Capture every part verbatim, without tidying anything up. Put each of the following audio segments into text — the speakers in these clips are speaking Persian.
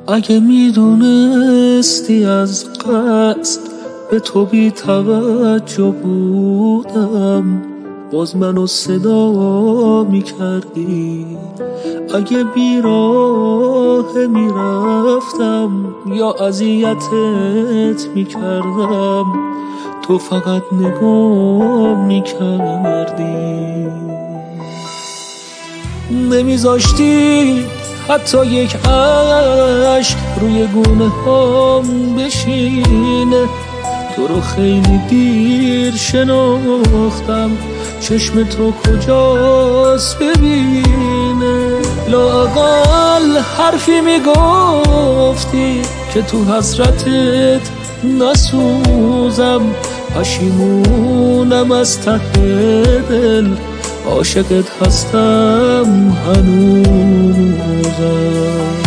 اگه میدونستی از قصد به تو بی توجه بودم باز منو صدا میکردی. اگه بیراه میرفتم یا اذیتت میکردم تو فقط نگاه میکردی. نمیذاشتی حتی یک عشق روی گونه هم بشینه. تو رو خیلی دیر شناختم، چشم تو کجاست ببینه. لااقل حرفی میگفتی که تو حسرتت نسوزم. پشیمونم از ته دل، عاشقت هستم هنوزم.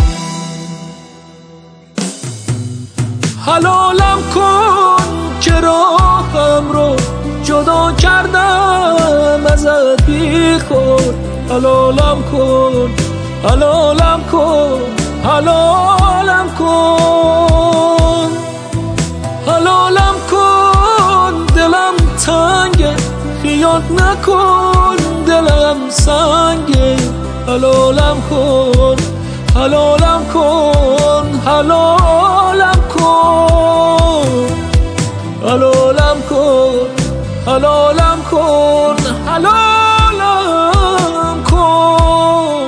حلالم کن که راهم رو جدا کردم ازت بی خود. حلالم کن حلالم کن حلالم کن حلالم کن. دلم تنگه خیال نکن، دلم سنگه. حلالم کن حلالم کن حلالم کن حلالم کن حلالم کن حلالم کن.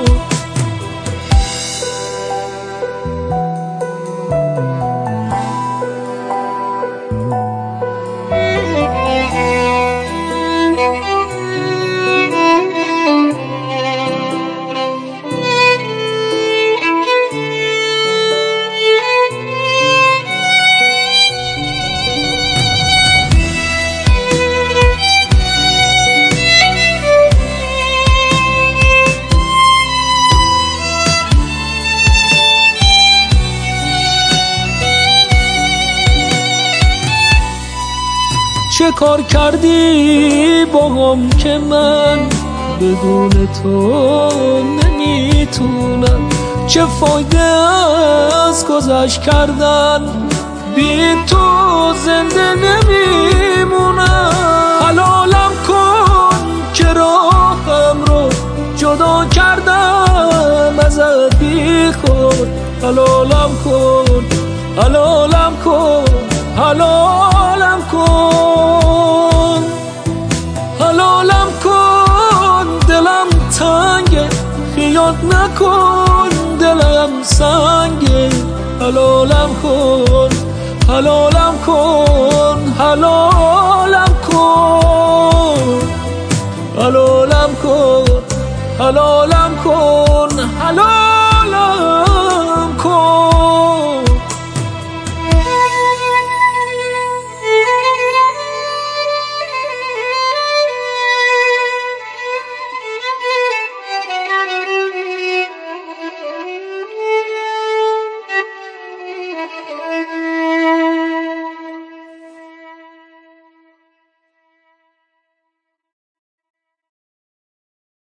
چه کار کردی با هم که من بدون تو نمیتونم؟ چه فایده از گذشت کردن، بی تو زنده نمیمونم. حلالم کن که راهم رو جدا کردم ازت بی خود. حلالم کن حلالم کن حلالم کن حلالم کن. دلم تنگه خیال نکن، دلم سنگه. حلالم کن حلالم کن حلالم کن حلالم کن حلالم کن حلالم